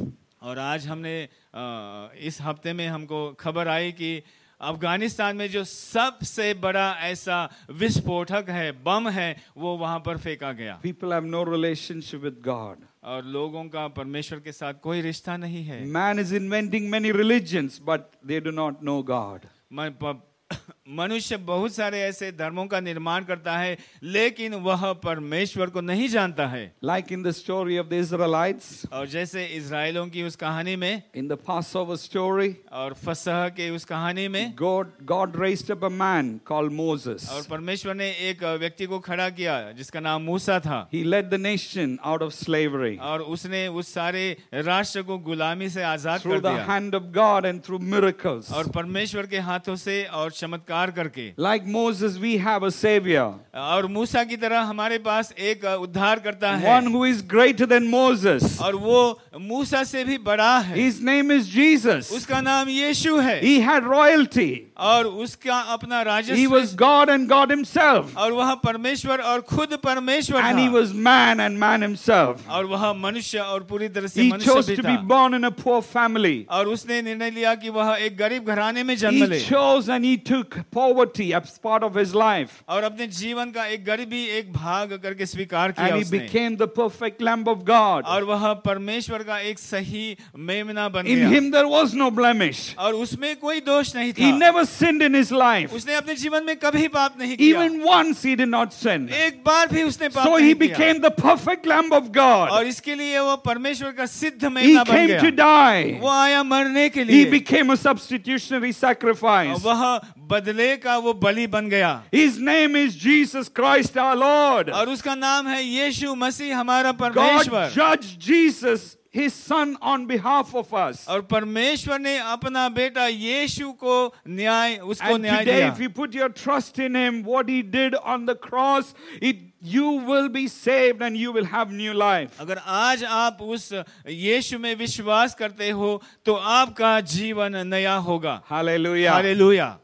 और आज हमने अ, इस हफ्ते में हमको खबर आई कि अफगानिस्तान में जो सबसे बड़ा ऐसा विस्फोटक है, बम है, वो वहां पर फेंका गया। People have no relationship with God. और लोगों का परमेश्वर के साथ कोई रिश्ता नहीं है। Man is inventing many religions, but they do not know God. म- प- मनुष्य बहुत सारे ऐसे धर्मों का निर्माण करता है, लेकिन वह परमेश्वर को नहीं जानता है। Like in the story of the Israelites, और जैसे इजराइलों की उस कहानी में in the Passover story, और फसह के उस कहानी में, God, God raised up a man called Moses. और परमेश्वर ने एक व्यक्ति को खड़ा किया जिसका नाम मूसा था। He led the nation out of slavery और उसने उस सारे राष्ट्र को गुलामी से आजाद कर through the दिया, hand of God and through miracles. और परमेश्वर के हाथों से और चमत्कार करके। Like Moses, we have a savior, और मूसा की तरह हमारे पास एक उद्धार करता है, one who is greater than Moses. और वो मूसा से भी बड़ा है। His name is Jesus. उसका नाम यीशु है, He had royalty. और उसका अपना He was राजस्व, God and God himself. और वह परमेश्वर और खुद परमेश्वर And he था, was man and man himself. और वह मनुष्य और पूरी तरह से He मनुष्य chose भी to be था। born in a poor family. और उसने निर्णय लिया कि वह एक गरीब घराने में जन्म He ले, chose and he took poverty as part of his life. और अपने जीवन का एक गरीबी एक भाग करके स्वीकार किया And he उसने, became the perfect Lamb of God. और वह परमेश्वर का एक सही मेमना बन In गया, him there was no blemish. और उसमें कोई दोष नहीं He था। never sinned in his life. उसने अपने जीवन में कभी पाप नहीं किया, Even once he did not sin. एक बार भी उसने पाप So he नहीं किया, became the perfect Lamb of God. और इसके लिए वो परमेश्वर का सिद्ध He मेमना बन came to गया। die. वो आया मरने के He लिए, became a substitutionary sacrifice. वह बदले का वो बलि बन गया, His name is Jesus Christ our Lord. और उसका नाम है यीशु मसीह हमारा God परमेश्वर। judged Jesus, his son, on behalf of us. और परमेश्वर ने अपना बेटा यीशु को न्याय उसको And न्याय today, दिया। if you put your trust in him, what he did on the cross, it you will be saved and you will have new life. अगर आज आप उस यीशु में विश्वास करते हो तो आपका जीवन नया होगा। Hallelujah. Hallelujah.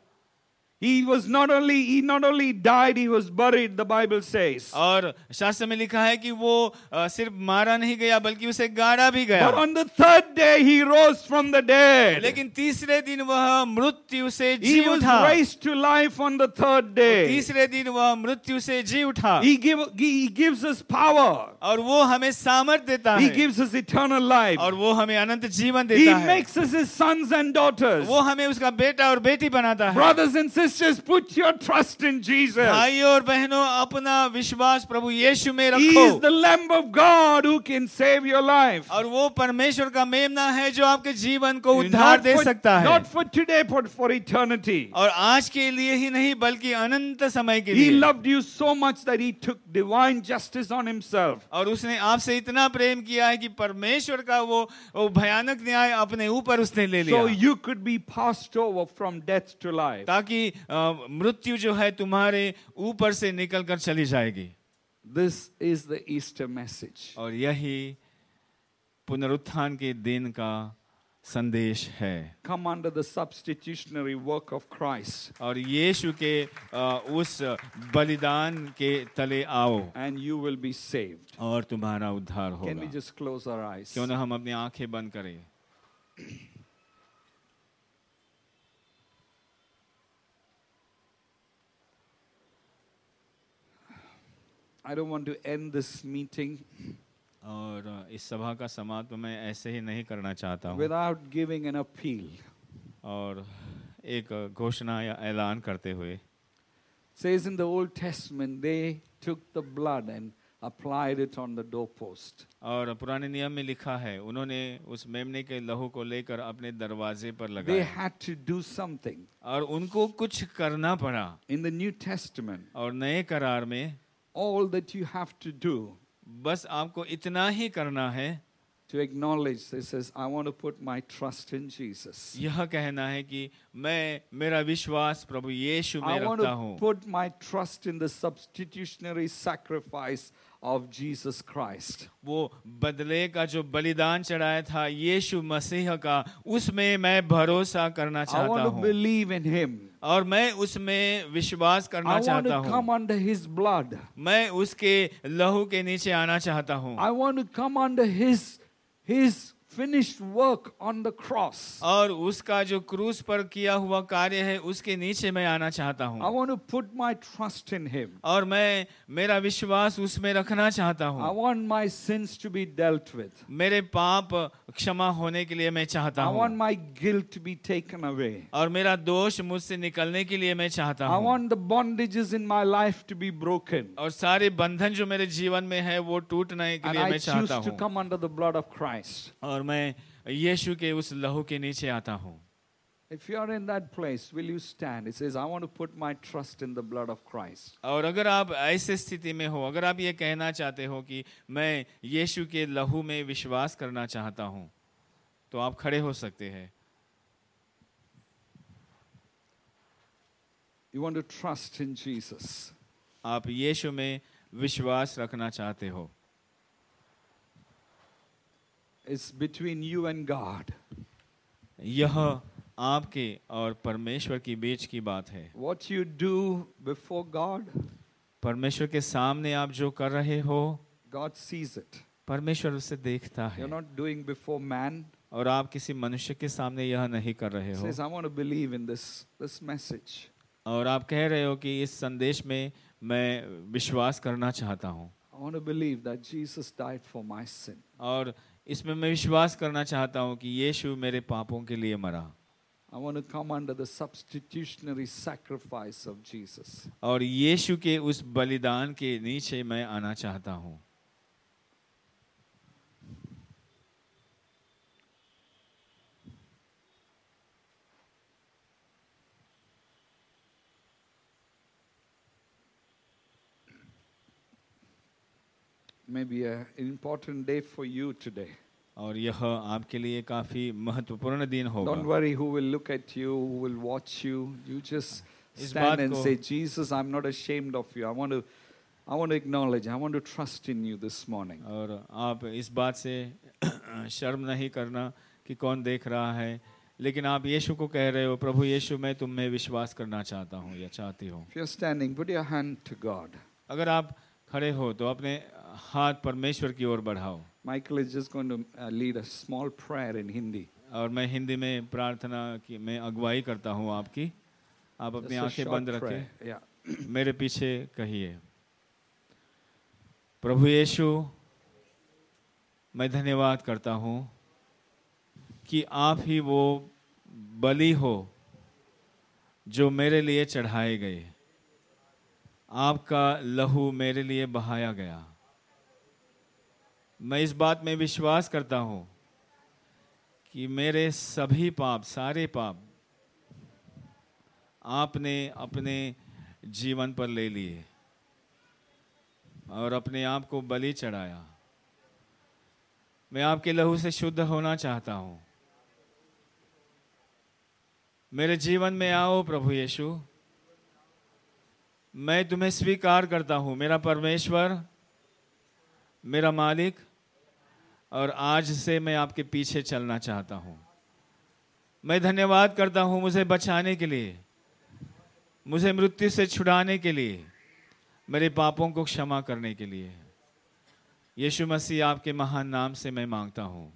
He was not only he not only died, he was buried, the Bible says. और शास्त्र में लिखा है कि वो अ, सिर्फ मारा नहीं गया बल्कि उसे गाड़ा भी गया, But on the third day he rose from the dead. लेकिन तीसरे दिन वह मृत्यु से He जी was उठा। raised to life on the third day. तीसरे दिन वह मृत्यु से जी उठा, He give he gives us power. और वो हमें सामर्थ देता He है, gives us eternal life. और वो हमें अनंत जीवन He देता है। makes us his sons and daughters. वो हमें उसका बेटा और बेटी बनाता है। Brothers and sisters, put your trust in Jesus. भाइयों और बहनों, अपना विश्वास प्रभु यीशु में He रखो, is the Lamb of God who can save your life. और वो परमेश्वर का मेमना है जो आपके जीवन को उद्धार Not दे for, सकता है, not for today, but for eternity. और आज के लिए ही नहीं बल्कि अनंत समय के He लिए। loved you so much that he took divine justice on himself. और उसने आपसे इतना प्रेम किया है कि परमेश्वर का वो, वो भयानक न्याय अपने ऊपर उसने ले So लिया, you could be passed over from death to life. ताकि अ, मृत्यु जो है तुम्हारे ऊपर से निकल कर चली जाएगी। This is the Easter message. और यही पुनरुत्थान के दिन का संदेश है। Come under the substitutionary work of Christ और यीशु के अ, उस बलिदान के तले आओ and you will be saved. और तुम्हारा उद्धार Can we होगा। just close our eyes? क्यों ना हम अपनी आंखें बंद करें। I don't want to end this meeting और इस सभा का समाप्त मैं ऐसे ही नहीं करना चाहता हूँ, without giving an appeal. और एक घोषणा या ऐलान करते हुए। Says in the Old Testament, they took the blood and applied it on the doorpost. और पुराने नियम में लिखा है उन्होंने उस मेमने के लहू को लेकर अपने दरवाजे पर They लगाया, had to do something. और उनको कुछ करना पड़ा। In the New Testament, और नए करार में all that you have to do बस आपको इतना ही करना है to acknowledge this is, I want to put my trust in Jesus. यह कहना है कि मैं मेरा विश्वास प्रभु यीशु में I want रखता to हूँ, put my trust in the substitutionary sacrifice of Jesus Christ. वो बदले का जो बलिदान चढ़ाया था यीशु मसीह का, उसमें मैं भरोसा करना I चाहता want to हूँ, believe in him. और मैं उसमें विश्वास करना I want चाहता to come हूँ, under his blood. मैं उसके लहू के नीचे आना चाहता हूँ, I want to come under his his finished work on the cross. और उसका जो क्रूस पर किया हुआ कार्य है उसके नीचे मैं आना चाहता I हूँ want to put my trust in him. और मैं मेरा विश्वास उसमें रखना चाहता I हूँ। want my sins to be dealt with. मेरे पाप क्षमा होने के लिए मैं चाहता I want हूँ my guilt to be taken away. और मेरा दोष मुझसे निकलने के लिए मैं चाहता I हूँ want the bondages in my life to be broken. और सारे बंधन जो मेरे जीवन में है वो टूटने के And लिए I मैं choose चाहता to हूँ come under the blood of Christ. और मैं यीशु के उस लहू के नीचे आता हूँ। If you are in that place, will you stand? It says, I want to put my trust in the blood of Christ. और अगर आप ऐसी स्थिति में हो, अगर आप ये कहना चाहते हो कि मैं यीशु के लहू में विश्वास करना चाहता हूँ, तो आप खड़े हो सकते हैं। You want to trust in Jesus. आप यीशु में विश्वास रखना चाहते हो। It's between you and God. यह आपके और परमेश्वर के बीच की बात है। What you do before God, परमेश्वर के सामने आप जो कर रहे हो, God sees it. परमेश्वर उसे देखता है। You're not doing before man. और आप किसी मनुष्य के सामने यह नहीं कर रहे It हो says, I want to believe in this, this message. और आप कह रहे हो कि इस संदेश में मैं विश्वास करना चाहता हूँ I want to believe that Jesus died for my sin. और इसमें मैं विश्वास करना चाहता हूँ कि यीशु मेरे पापों के लिए मरा I want to come under the substitutionary sacrifice of Jesus. और यीशु के उस बलिदान के नीचे मैं आना चाहता हूँ। Maybe a- an important day for you today. और यह आपके लिए काफी महत्वपूर्ण दिन Don't होगा। worry who will look at you, who will watch you. You just इस stand बात and को- say, Jesus, I'm not ashamed of you. I want to, I want to acknowledge, I want to trust in you this morning. और आप इस बात से शर्म नहीं करना कि कौन देख रहा है, लेकिन आप यीशु को कह रहे हो, प्रभु यीशु मैं तुम में विश्वास करना चाहता हूँ या चाहती हूँ। If you're standing, put your hand to God. अगर आप खड़े हो तो अपने हाथ परमेश्वर की ओर बढ़ाओ। Michael is just going to uh, lead a small prayer in Hindi. और मैं हिंदी में प्रार्थना की मैं अगुवाई करता हूँ आपकी। आप अपनी Just a आंखें short बंद prayer. रखें, Yeah. मेरे पीछे कहिए, प्रभु यीशु मैं धन्यवाद करता हूँ कि आप ही वो बलि हो जो मेरे लिए चढ़ाए गए। आपका लहू मेरे लिए बहाया गया। मैं इस बात में विश्वास करता हूँ कि मेरे सभी पाप, सारे पाप आपने अपने जीवन पर ले लिए और अपने आप को बलि चढ़ाया। मैं आपके लहू से शुद्ध होना चाहता हूँ। मेरे जीवन में आओ प्रभु यीशु। मैं तुम्हें स्वीकार करता हूँ मेरा परमेश्वर, मेरा मालिक, और आज से मैं आपके पीछे चलना चाहता हूँ। मैं धन्यवाद करता हूँ मुझे बचाने के लिए, मुझे मृत्यु से छुड़ाने के लिए, मेरे पापों को क्षमा करने के लिए। यीशु मसीह आपके महान नाम से मैं मांगता हूँ।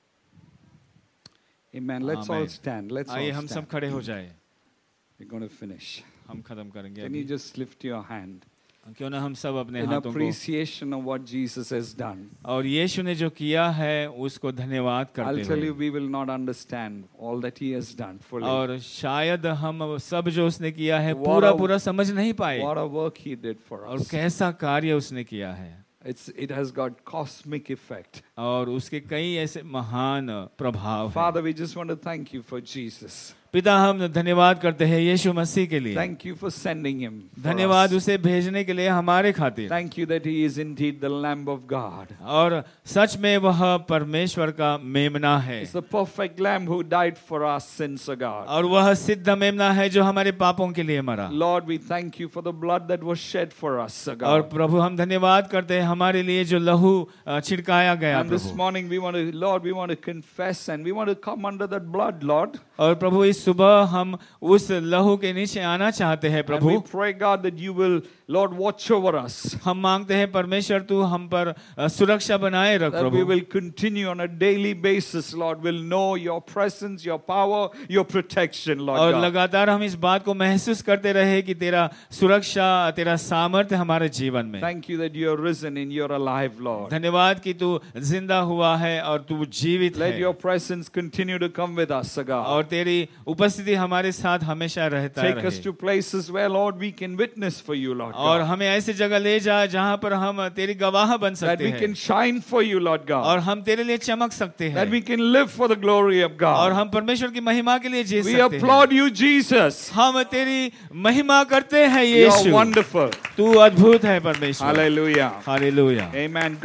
Amen. Let's all Amen. stand. Let's आइए all हम सब stand. खड़े हो जाए। We're going to finish. हम खत्म करेंगे Can you अभी। just lift your hand क्यों ना हम सब अपने in हाथों को, appreciation of what Jesus has done? और यीशु ने जो किया है उसको धन्यवाद I'll करते tell you, हुए, we will not understand all that He has done fully. और शायद हम सब जो उसने किया है What पूरा a- पूरा समझ नहीं पाए, What a work He did for और us. कैसा कार्य उसने किया है, It's, it has got cosmic effect. और उसके कई ऐसे महान प्रभाव हैं। Father, we just want to thank you for Jesus. पिता हम धन्यवाद करते हैं यीशु मसीह के लिए। Thank you for sending Him. for धन्यवाद us. उसे भेजने के लिए हमारे खातिर, Thank you that He is indeed the Lamb of God. और सच में वह परमेश्वर का मेमना है, It's the perfect Lamb who died for our sins, O God. और वह सिद्ध मेमना है जो हमारे पापों के लिए मरा। Lord, we thank you for the blood that was shed for us, O और God. प्रभु हम धन्यवाद करते हैं हमारे लिए जो लहू अ, छिड़काया गया And this Prabhu. morning we want to, Lord, we want to confess and we want to come under that blood, Lord. और प्रभु इस सुबह हम उस लहू के नीचे आना चाहते हैं And we Prabhu. pray, God, that you will, Lord, watch over us. हम मांगते हैं परमेश्वर तू हम पर अ, सुरक्षा बनाए रख That we Prabhu. will continue on a daily basis, Lord, will know your presence, your power, your protection, Lord और God. लगातार हम इस बात को महसूस करते रहे कि तेरा सुरक्षा, तेरा सामर्थ्य हमारे जीवन में। Thank you that you are risen and you are alive, Lord. धन्यवाद कि तू जिंदा हुआ है और तू जीवित Let है your presence continue to come with us, O God. और तेरी उपस्थिति हमारे साथ हमेशा रहता Take us रहे। to places where, Lord, we can witness for you, Lord और God. हमें ऐसी जगह ले जा जहाँ पर हम तेरी गवाह बन That सकते we can हैं shine for you, Lord God. और हम तेरे लिए चमक सकते That हैं we can live for the glory of और God. हम परमेश्वर की महिमा के लिए जी We सकते हैं। applaud you, Jesus. हम तेरी महिमा करते हैं You are यीशु। wonderful. तू अद्भुत है परमेश्वर। Hallelujah. हालेलुया। Amen.